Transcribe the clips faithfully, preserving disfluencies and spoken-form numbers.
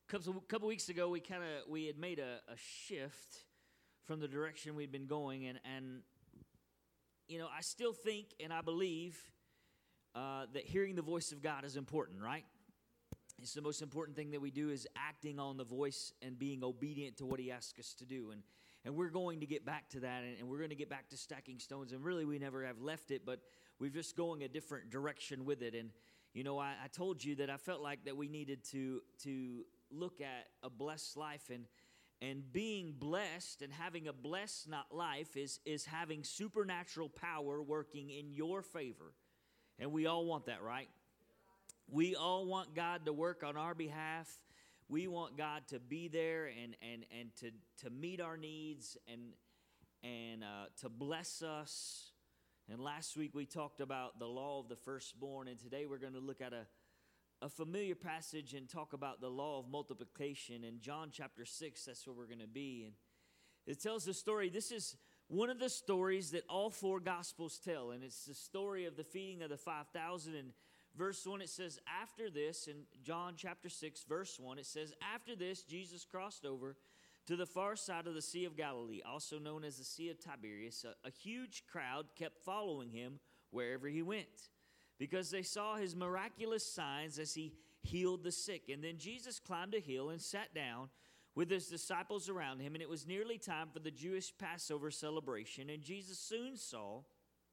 couple couple weeks ago, we kind of we had made a, a shift from the direction we'd been going, and and you know, I still think and I believe uh, that hearing the voice of God is important, right? It's the most important thing that we do is acting on the voice and being obedient to what He asks us to do, and and we're going to get back to that, and, and we're going to get back to stacking stones, and really we never have left it, but we're just going a different direction with it. And you know, I, I told you that I felt like that we needed to to look at a blessed life, and and being blessed and having a blessed not life is is having supernatural power working in your favor, and we all want that, right? We all want God to work on our behalf. We want God to be there and and and to to meet our needs and and uh, to bless us. And last week we talked about the law of the firstborn, and today we're going to look at a a familiar passage and talk about the law of multiplication in John chapter six. That's where we're going to be, and it tells the story. This is one of the stories that all four Gospels tell, and it's the story of the feeding of the five thousand. And verse one, it says, after this, in John chapter six, verse one, it says, after this, Jesus crossed over to the far side of the Sea of Galilee, also known as the Sea of Tiberias. A, a huge crowd kept following him wherever he went, because they saw his miraculous signs as he healed the sick. And then Jesus climbed a hill and sat down with his disciples around him, and it was nearly time for the Jewish Passover celebration, and Jesus soon saw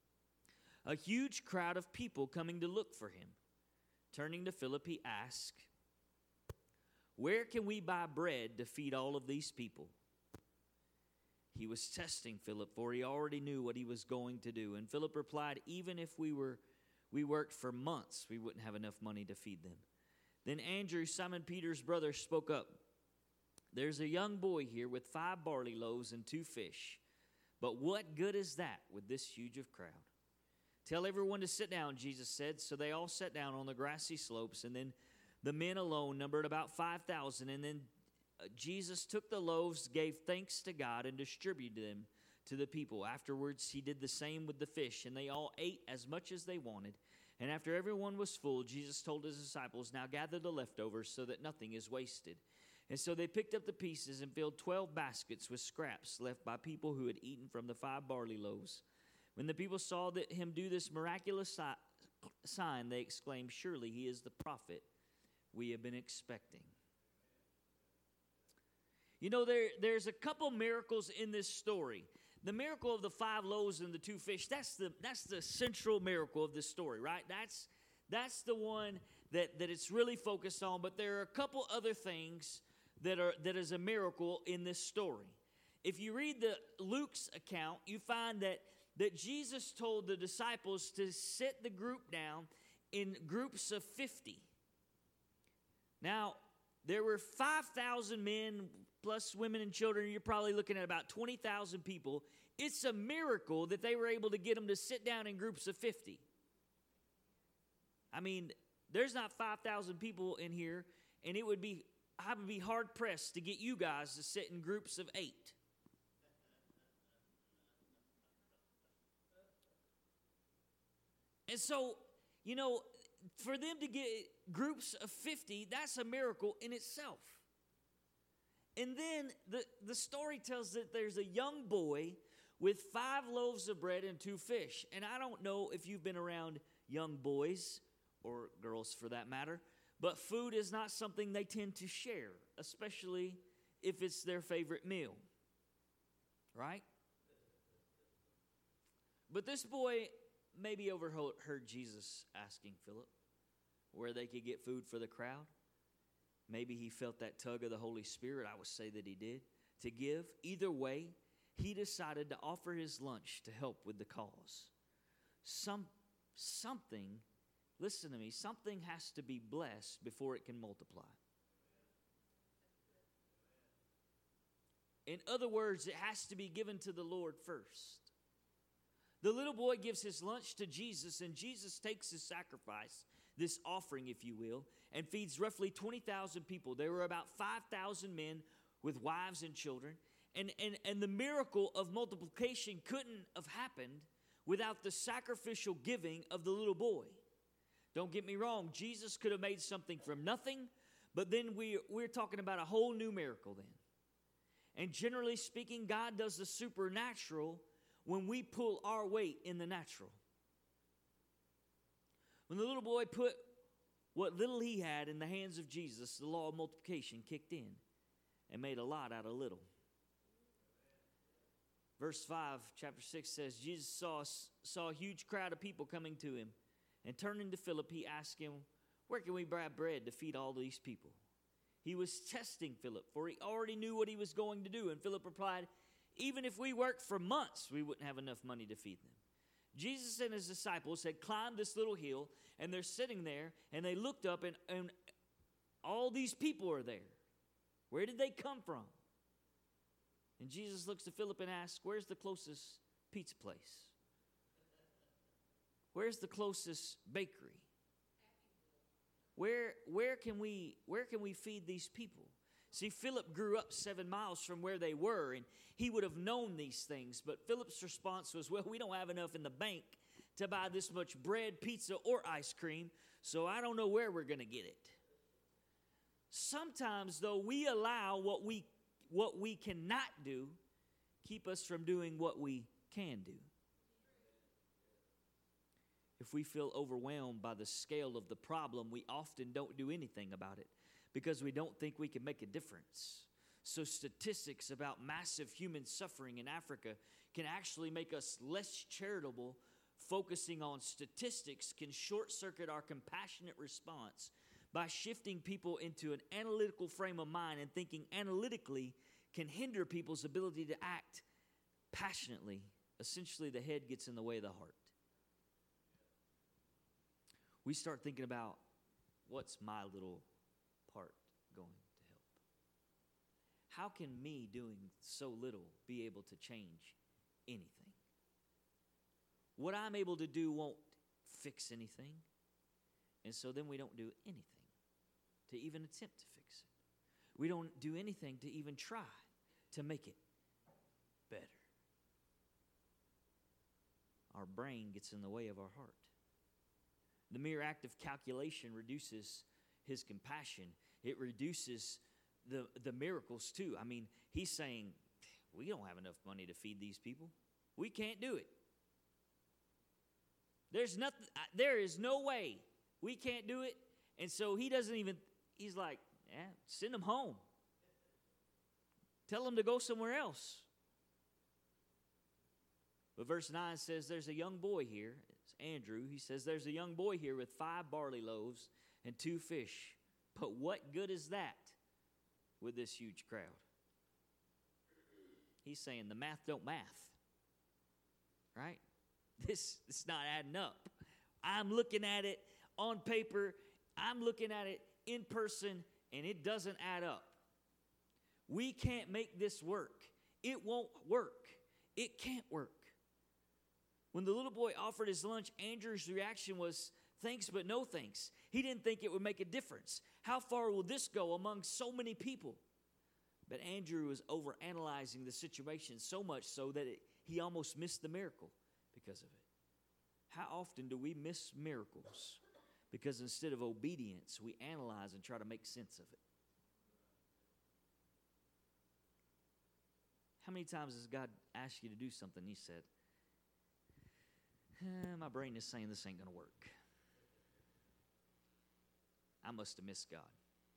a huge crowd of people coming to look for him. Turning to Philip, he asked, where can we buy bread to feed all of these people? He was testing Philip, for he already knew what he was going to do. And Philip replied, even if we were we worked for months, we wouldn't have enough money to feed them. Then Andrew, Simon Peter's brother, spoke up. There's a young boy here with five barley loaves and two fish. But what good is that with this huge of crowd? Tell everyone to sit down, Jesus said. So they all sat down on the grassy slopes, and then the men alone numbered about five thousand. And then Jesus took the loaves, gave thanks to God, and distributed them to the people. Afterwards, he did the same with the fish, and they all ate as much as they wanted. And after everyone was full, Jesus told his disciples, now gather the leftovers so that nothing is wasted. And so they picked up the pieces and filled twelve baskets with scraps left by people who had eaten from the five barley loaves. When the people saw that him do this miraculous si- sign, they exclaimed, surely he is the prophet we have been expecting. You know, there, there's a couple miracles in this story. The miracle of the five loaves and the two fish, that's the that's the central miracle of this story, right? That's that's the one that, that it's really focused on. But there are a couple other things that are that is a miracle in this story. If you read the Luke's account, you find that that Jesus told the disciples to sit the group down in groups of fifty. Now, there were five thousand men plus women and children. You're probably looking at about twenty thousand people. It's a miracle that they were able to get them to sit down in groups of fifty. I mean, there's not five thousand people in here, and it would be, I would be hard-pressed to get you guys to sit in groups of eight. And so, you know, for them to get groups of fifty, that's a miracle in itself. And then the, the story tells that there's a young boy with five loaves of bread and two fish. And I don't know if you've been around young boys, or girls for that matter, but food is not something they tend to share, especially if it's their favorite meal. Right? But this boy maybe overheard Jesus asking Philip where they could get food for the crowd. Maybe he felt that tug of the Holy Spirit. I would say that he did, to give. Either way, he decided to offer his lunch to help with the cause. Some, something, listen to me, something has to be blessed before it can multiply. In other words, it has to be given to the Lord first. The little boy gives his lunch to Jesus, and Jesus takes his sacrifice, this offering, if you will, and feeds roughly twenty thousand people. There were about five thousand men with wives and children. And, and, and the miracle of multiplication couldn't have happened without the sacrificial giving of the little boy. Don't get me wrong, Jesus could have made something from nothing, But then we, we're talking about a whole new miracle then. And generally speaking, God does the supernatural when we pull our weight in the natural. When the little boy put what little he had in the hands of Jesus, the law of multiplication kicked in and made a lot out of little. Verse five, chapter six says, Jesus saw, saw a huge crowd of people coming to him. And turning to Philip, he asked him, where can we buy bread to feed all these people? He was testing Philip, for he already knew what he was going to do. And Philip replied, even if we worked for months, we wouldn't have enough money to feed them. Jesus and his disciples had climbed this little hill, and they're sitting there, and they looked up, and, and all these people are there. Where did they come from? And Jesus looks to Philip and asks, where's the closest pizza place? Where's the closest bakery? Where, where, can we, where can we feed these people? See, Philip grew up seven miles from where they were, and he would have known these things. But Philip's response was, well, we don't have enough in the bank to buy this much bread, pizza, or ice cream, so I don't know where we're going to get it. Sometimes, though, we allow what we, what we cannot do keep us from doing what we can do. If we feel overwhelmed by the scale of the problem, we often don't do anything about it because we don't think we can make a difference. So statistics about massive human suffering in Africa can actually make us less charitable. Focusing on statistics can short-circuit our compassionate response by shifting people into an analytical frame of mind, and thinking analytically can hinder people's ability to act passionately. Essentially, the head gets in the way of the heart. We start thinking about, what's my little part going to help? How can me doing so little be able to change anything? What I'm able to do won't fix anything. And so then we don't do anything to even attempt to fix it. We don't do anything to even try to make it better. Our brain gets in the way of our heart. The mere act of calculation reduces his compassion. It reduces the, the miracles too. I mean, he's saying, we don't have enough money to feed these people. We can't do it. There's nothing, there is no way we can't do it. And so he doesn't even, he's like, yeah, send them home. Tell them to go somewhere else. But verse nine says, there's a young boy here. Andrew, he says, there's a young boy here with five barley loaves and two fish. But what good is that with this huge crowd? He's saying the math don't math. Right? This it's not adding up. I'm looking at it on paper. I'm looking at it in person, and it doesn't add up. We can't make this work. It won't work. It can't work. When the little boy offered his lunch, Andrew's reaction was, thanks, but no thanks. He didn't think it would make a difference. How far will this go among so many people? But Andrew was overanalyzing the situation so much so that it, he almost missed the miracle because of it. How often do we miss miracles? Because instead of obedience, we analyze and try to make sense of it. How many times has God asked you to do something and you said, eh, my brain is saying this ain't going to work. I must have missed God.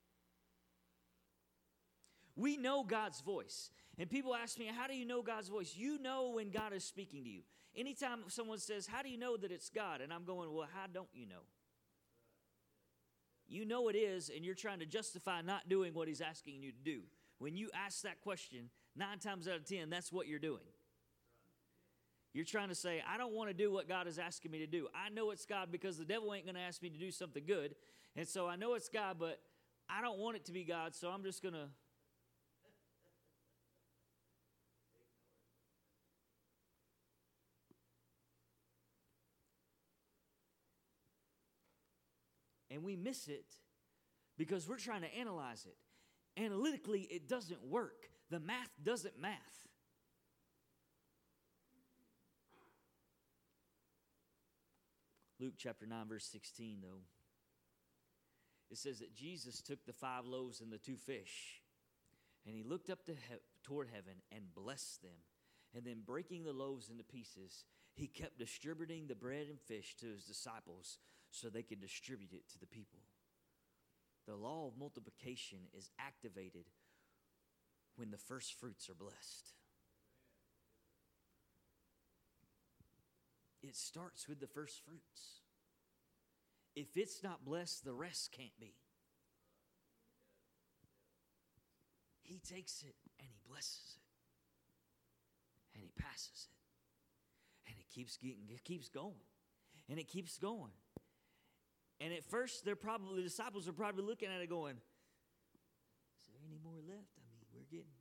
We know God's voice. And people ask me, how do you know God's voice? You know when God is speaking to you. Anytime someone says, how do you know that it's God? And I'm going, well, how don't you know? You know it is, and you're trying to justify not doing what he's asking you to do. When you ask that question, nine times out of ten, that's what you're doing. You're trying to say, I don't want to do what God is asking me to do. I know it's God because the devil ain't going to ask me to do something good. And so I know it's God, but I don't want it to be God, so I'm just going to. And we miss it because we're trying to analyze it. Analytically, it doesn't work. The math doesn't math. Luke chapter nine, verse sixteen, though. it says that Jesus took the five loaves and the two fish, and he looked up to he- toward heaven and blessed them. And then breaking the loaves into pieces, he kept distributing the bread and fish to his disciples so they could distribute it to the people. The law of multiplication is activated when the first fruits are blessed. It starts with the first fruits. If it's not blessed, the rest can't be. He takes it and he blesses it. And he passes it. And it keeps getting, it keeps going. And it keeps going. And at first, they're probably, the disciples are probably looking at it going, is there any more left? I mean, we're getting.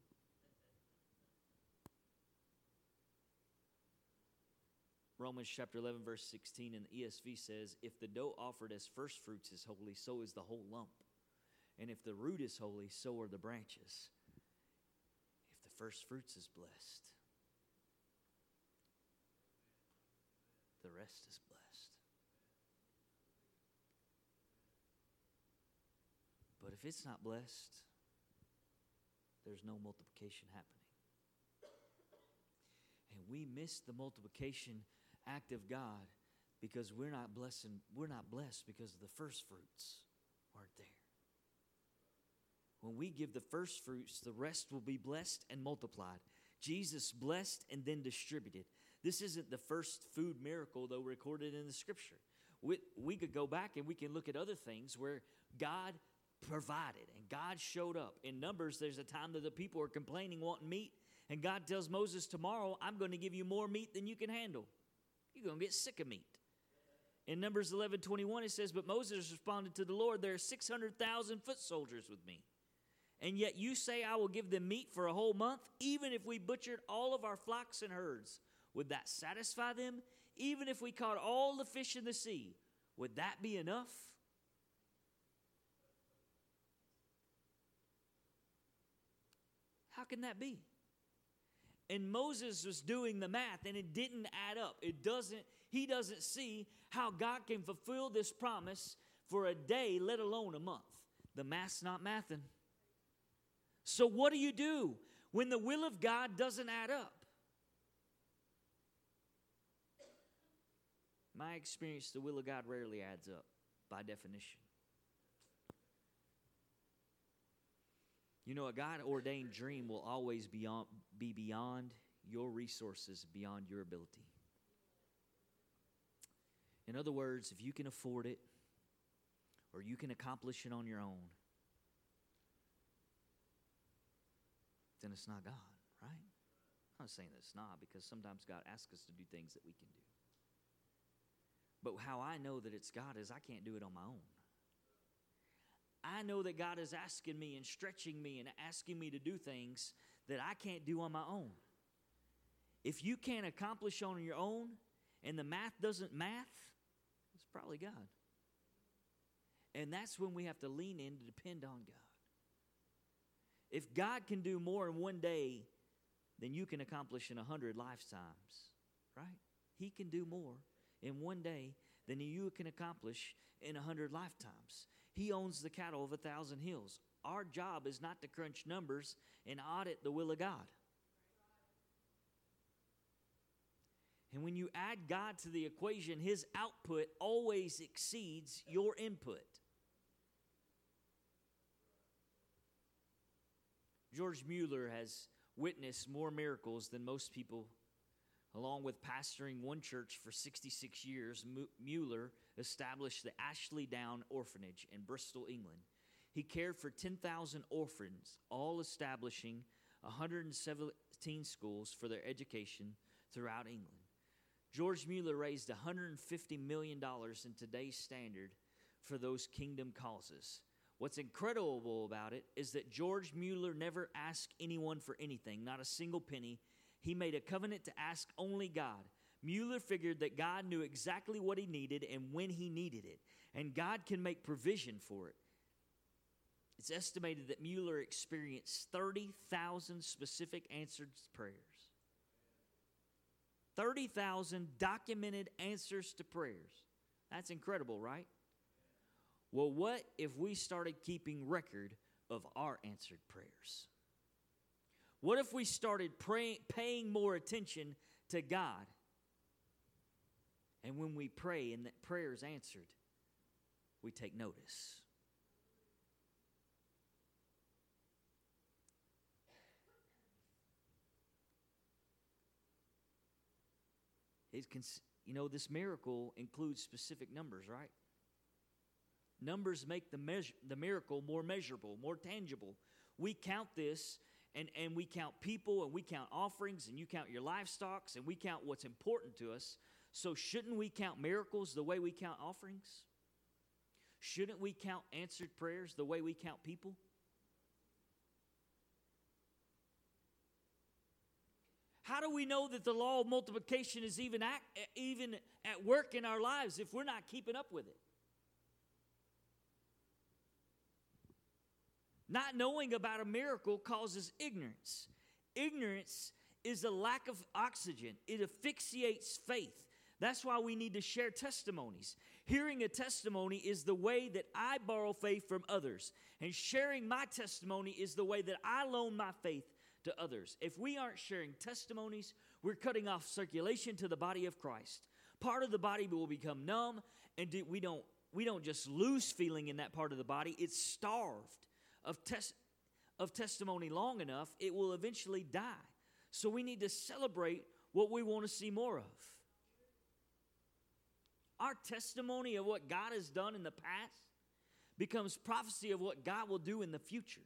Romans chapter eleven, verse sixteen in the E S V says, if the dough offered as first fruits is holy, so is the whole lump. And if the root is holy, so are the branches. If the first fruits is blessed, the rest is blessed. But if it's not blessed, there's no multiplication happening. And we miss the multiplication act of God because we're not blessing, we're not blessed because the first fruits aren't there. When we give the first fruits, the rest will be blessed and multiplied. Jesus blessed and then distributed. This isn't the first food miracle, though, recorded in the Scripture. We, we could go back and we can look at other things where God provided and God showed up. In Numbers, there's a time that the people are complaining, wanting meat, and God tells Moses, tomorrow I'm going to give you more meat than you can handle. You're going to get sick of meat. In Numbers eleven twenty-one, it says, but Moses responded to the Lord, there are six hundred thousand foot soldiers with me. And yet you say I will give them meat for a whole month, even if we butchered all of our flocks and herds. Would that satisfy them? Even if we caught all the fish in the sea, would that be enough? How can that be? And Moses was doing the math, and it didn't add up. It doesn't, he doesn't see how God can fulfill this promise for a day, let alone a month. The math's not mathing. So what do you do when the will of God doesn't add up? My experience, the will of God rarely adds up by definition. You know, a God-ordained dream will always be, on, be beyond your resources, beyond your ability. In other words, if you can afford it or you can accomplish it on your own, then it's not God, right? I'm not saying that it's not, because sometimes God asks us to do things that we can do. But how I know that it's God is I can't do it on my own. I know that God is asking me and stretching me and asking me to do things that I can't do on my own. If you can't accomplish on your own and the math doesn't math, it's probably God. And that's when we have to lean in to depend on God. If God can do more in one day than you can accomplish in a hundred lifetimes, right? He can do more in one day than you can accomplish in a hundred lifetimes. He owns the cattle of a thousand hills. Our job is not to crunch numbers and audit the will of God. And when you add God to the equation, His output always exceeds your input. George Mueller has witnessed more miracles than most people. Along with pastoring one church for sixty-six years, Mueller established the Ashley Down Orphanage in Bristol, England. He cared for ten thousand orphans, all establishing one hundred seventeen schools for their education throughout England. George Mueller raised one hundred fifty million dollars in today's standard for those kingdom causes. What's incredible about it is that George Mueller never asked anyone for anything, not a single penny. He made a covenant to ask only God. Mueller figured that God knew exactly what he needed and when he needed it, and God can make provision for it. It's estimated that Mueller experienced thirty thousand specific answered prayers. thirty thousand documented answers to prayers. That's incredible, right? Well, what if we started keeping record of our answered prayers? What if we started praying, paying more attention to God? And when we pray and that prayer is answered, we take notice. It can, you know, this miracle includes specific numbers, right? Numbers make the measure, the miracle more measurable, more tangible. We count this, and, and we count people, and we count offerings, and you count your livestock, and we count what's important to us. So shouldn't we count miracles the way we count offerings? Shouldn't we count answered prayers the way we count people? How do we know that the law of multiplication is even at, even at work in our lives if we're not keeping up with it? Not knowing about a miracle causes ignorance. Ignorance is a lack of oxygen. It asphyxiates faith. That's why we need to share testimonies. Hearing a testimony is the way that I borrow faith from others. And sharing my testimony is the way that I loan my faith to others. If we aren't sharing testimonies, we're cutting off circulation to the body of Christ. Part of the body will become numb, and we don't, we don't just lose feeling in that part of the body. It's starved of, tes- of testimony long enough, it will eventually die. So we need to celebrate what we want to see more of. Our testimony of what God has done in the past becomes prophecy of what God will do in the future.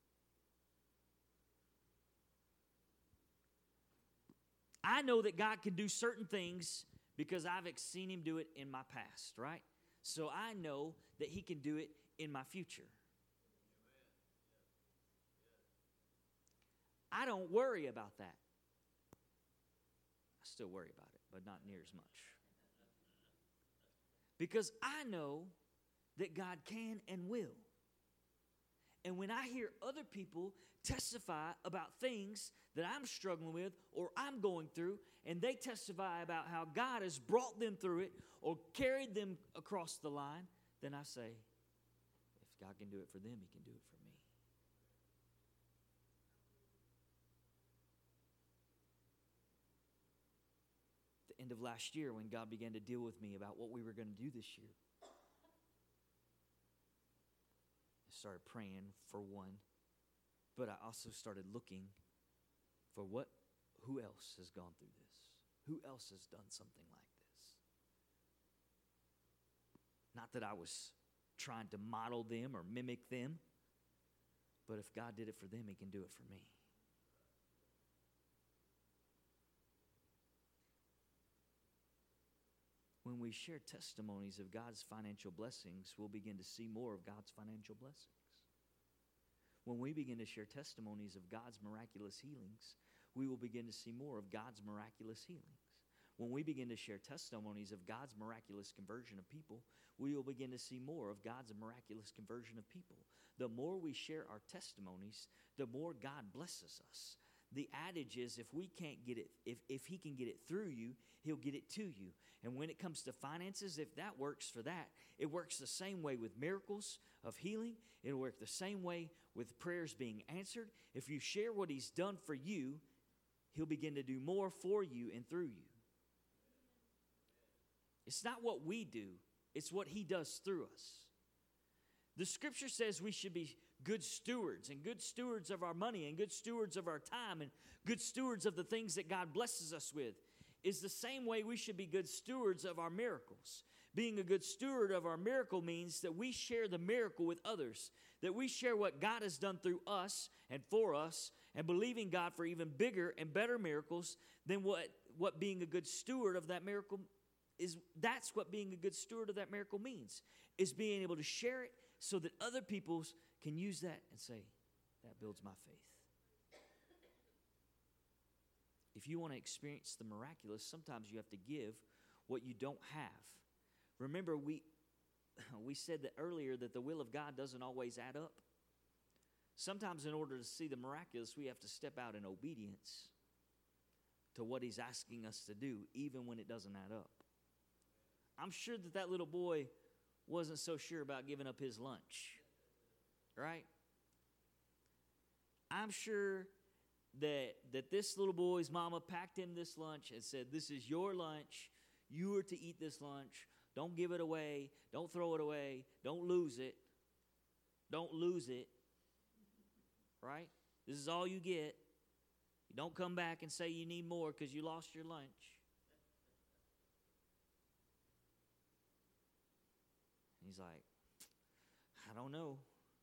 I know that God can do certain things because I've seen Him do it in my past, right? So I know that He can do it in my future. I don't worry about that. I still worry about it, but not near as much. Because I know that God can and will. And when I hear other people testify about things that I'm struggling with or I'm going through, and they testify about how God has brought them through it or carried them across the line, then I say, if God can do it for them, He can do it for me. At the end of last year, when God began to deal with me about what we were going to do this year, I started praying for one, but I also started looking for what, who else has gone through this? Who else has done something like this? Not that I was trying to model them or mimic them, but if God did it for them, He can do it for me. When we share testimonies of God's financial blessings, we'll begin to see more of God's financial blessings. When we begin to share testimonies of God's miraculous healings, we will begin to see more of God's miraculous healings. When we begin to share testimonies of God's miraculous conversion of people, we will begin to see more of God's miraculous conversion of people. The more we share our testimonies, the more God blesses us. The adage is, if we can't get it, if, if He can get it through you, He'll get it to you. And when it comes to finances, if that works for that, it works the same way with miracles of healing. It'll work the same way with prayers being answered. If you share what He's done for you, He'll begin to do more for you and through you. It's not what we do, it's what He does through us. The Scripture says we should be good stewards, and good stewards of our money, and good stewards of our time, and good stewards of the things that God blesses us with. Is the same way we should be good stewards of our miracles. Being a good steward of our miracle means that we share the miracle with others, that we share what God has done through us and for us, and believing God for even bigger and better miracles than what, what being a good steward of that miracle is. That's what being a good steward of that miracle means, is being able to share it so that other people can use that and say, that builds my faith. If you want to experience the miraculous, sometimes you have to give what you don't have. Remember, we we said that earlier that the will of God doesn't always add up. Sometimes in order to see the miraculous, we have to step out in obedience to what He's asking us to do, even when it doesn't add up. I'm sure that that little boy wasn't so sure about giving up his lunch, right? I'm sure that that this little boy's mama packed him this lunch and said, this is your lunch. You are to eat this lunch. Don't give it away. Don't throw it away. Don't lose it. Don't lose it, right? This is all you get. You don't come back and say you need more because you lost your lunch. He's like, I don't know,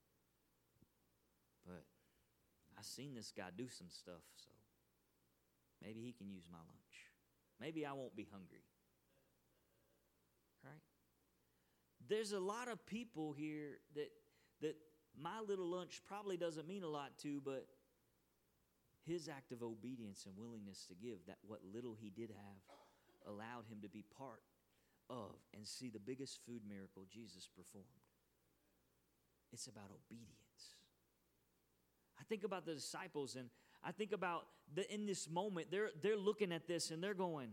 but I've seen this guy do some stuff, so maybe he can use my lunch. Maybe I won't be hungry. Right? There's a lot of people here that that my little lunch probably doesn't mean a lot to, but his act of obedience and willingness to give, that what little he did have, allowed him to be part of and see the biggest food miracle Jesus performed. It's about obedience. I think about the disciples, and I think about the, in this moment, they're they're looking at this and they're going,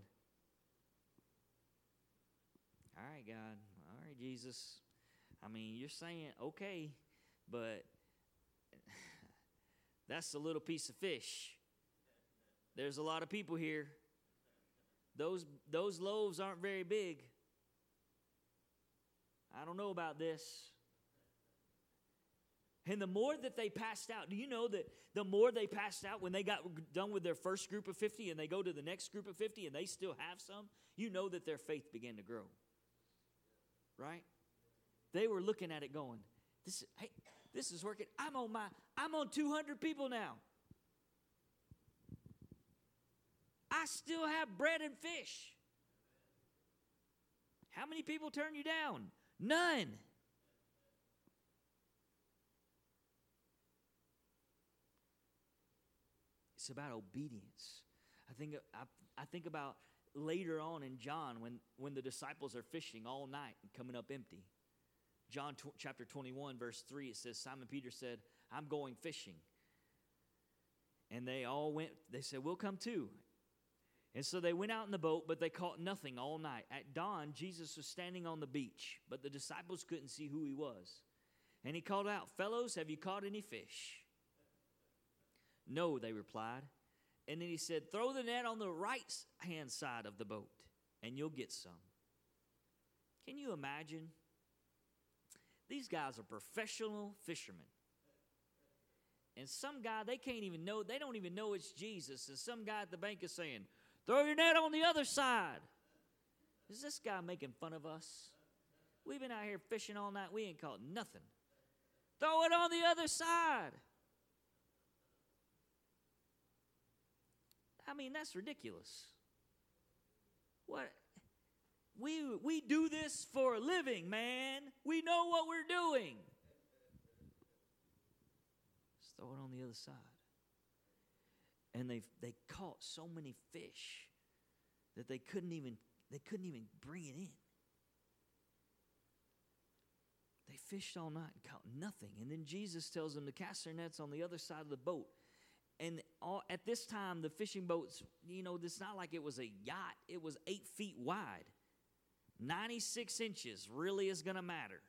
all right, God, all right, Jesus. I mean, you're saying, okay, but that's a little piece of fish. There's a lot of people here. Those, those loaves aren't very big. I don't know about this. And the more that they passed out, do you know that the more they passed out when they got done with their first group of fifty and they go to the next group of fifty and they still have some, you know that their faith began to grow. Right? They were looking at it going, this, hey, this is working. I'm on my, I'm on two hundred people now. I still have bread and fish. How many people turn you down? None. It's about obedience. I think I, I think about later on in John when, when the disciples are fishing all night and coming up empty. John tw- chapter twenty-one, verse three, it says, Simon Peter said, I'm going fishing. And they all went, they said, we'll come too. And so they went out in the boat, but they caught nothing all night. At dawn, Jesus was standing on the beach, but the disciples couldn't see who he was. And he called out, fellows, have you caught any fish? No, they replied. And then he said, throw the net on the right hand side of the boat, and you'll get some. Can you imagine? These guys are professional fishermen. And some guy, they can't even know, they don't even know it's Jesus. And some guy at the bank is saying, throw your net on the other side. Is this guy making fun of us? We've been out here fishing all night. We ain't caught nothing. Throw it on the other side. I mean, that's ridiculous. What? We, we do this for a living, man. We know what we're doing. Just throw it on the other side. And they they caught so many fish that they couldn't even they couldn't even bring it in. They fished all night and caught nothing. And then Jesus tells them to cast their nets on the other side of the boat. And all, at this time, the fishing boats, you know, it's not like it was a yacht. It was eight feet wide. ninety-six inches really is going to matter.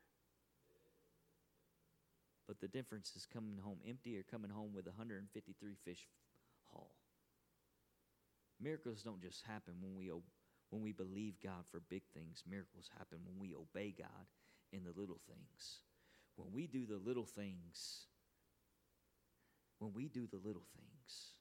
But the difference is coming home empty or coming home with one hundred fifty-three fish haul. Miracles don't just happen when we when we believe God for big things. Miracles happen when we obey God in the little things. When we do the little things, when we do the little things,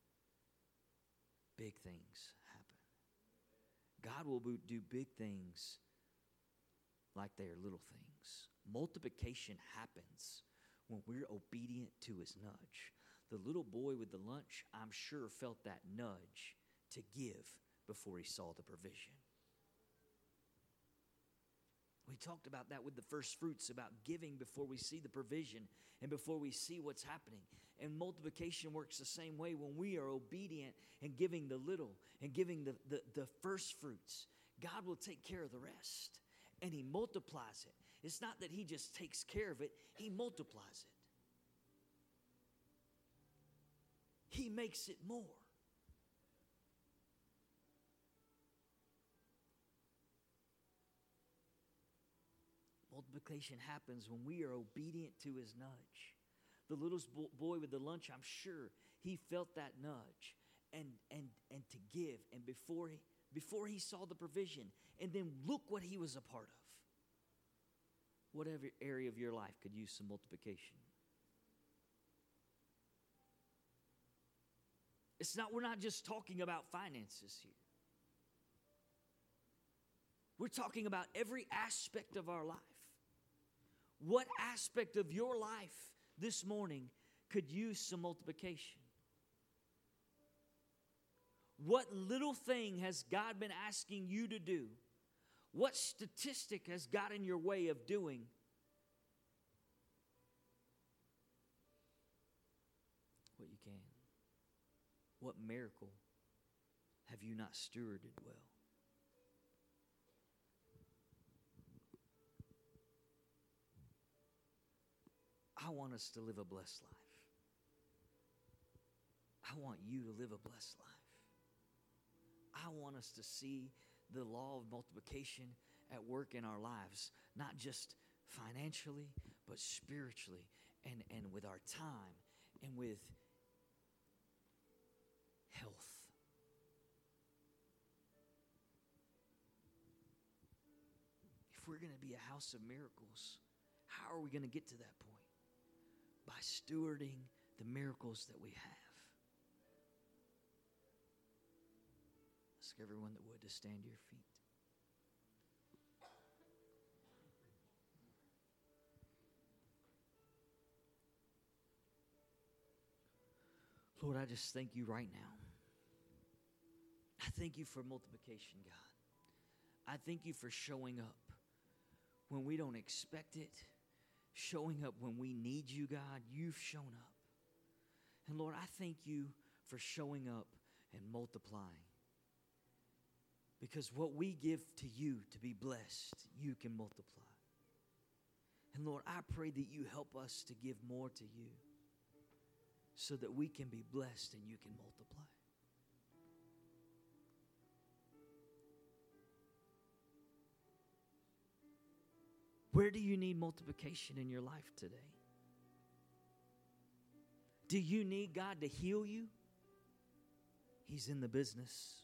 big things happen. God will do big things like they are little things. Multiplication happens when we're obedient to his nudge. The little boy with the lunch, I'm sure, felt that nudge to give before he saw the provision. We talked about that with the first fruits, about giving before we see the provision and before we see what's happening. And multiplication works the same way when we are obedient and giving the little and giving the, the, the first fruits. God will take care of the rest, and he multiplies it. It's not that he just takes care of it, he multiplies it. He makes it more. Multiplication happens when we are obedient to his nudge. The little boy with the lunch, I'm sure he felt that nudge and and and to give. And before he before he saw the provision, and then look what he was a part of. Whatever area of your life could use some multiplication. It's not, we're not just talking about finances here. We're talking about every aspect of our life. What aspect of your life this morning could use some multiplication? What little thing has God been asking you to do? What statistic has got in your way of doing what you can? What miracle have you not stewarded well? I want us to live a blessed life. I want you to live a blessed life. I want us to see the law of multiplication at work in our lives, not just financially, but spiritually, and, and with our time, and with health. If we're going to be a house of miracles, how are we going to get to that point? By stewarding the miracles that we have. Ask everyone that would to stand to your feet. Lord, I just thank you right now. I thank you for multiplication, God. I thank you for showing up when we don't expect it, showing up when we need you, God. You've shown up. And Lord, I thank you for showing up and multiplying. Because what we give to you to be blessed, you can multiply. And Lord, I pray that you help us to give more to you so that we can be blessed and you can multiply. Where do you need multiplication in your life today? Do you need God to heal you? He's in the business.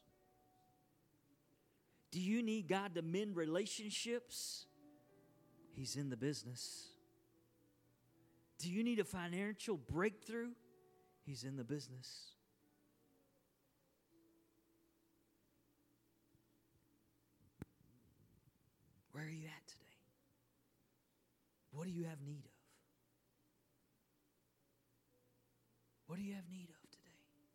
Do you need God to mend relationships? He's in the business. Do you need a financial breakthrough? He's in the business. Where are you at today? What do you have need of? What do you have need of today?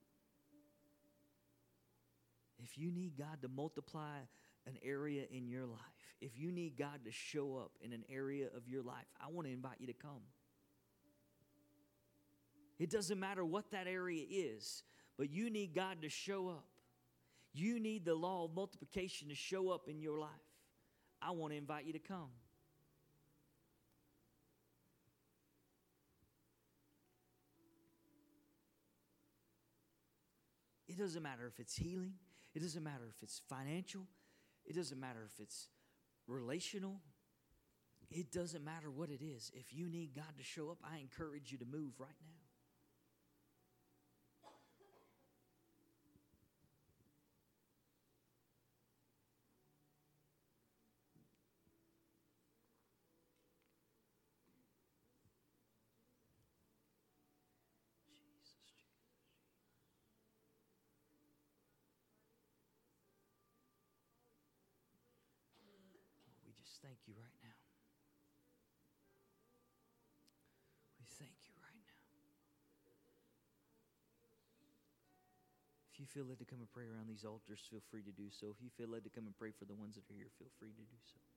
If you need God to multiply an area in your life, if you need God to show up in an area of your life, I want to invite you to come. It doesn't matter what that area is, but you need God to show up. You need the law of multiplication to show up in your life. I want to invite you to come. It doesn't matter if it's healing. It doesn't matter if it's financial. It doesn't matter if it's relational. It doesn't matter what it is. If you need God to show up, I encourage you to move right now. Thank you right now. We thank you right now. If you feel led to come and pray around these altars, feel free to do so. If you feel led to come and pray for the ones that are here, feel free to do so.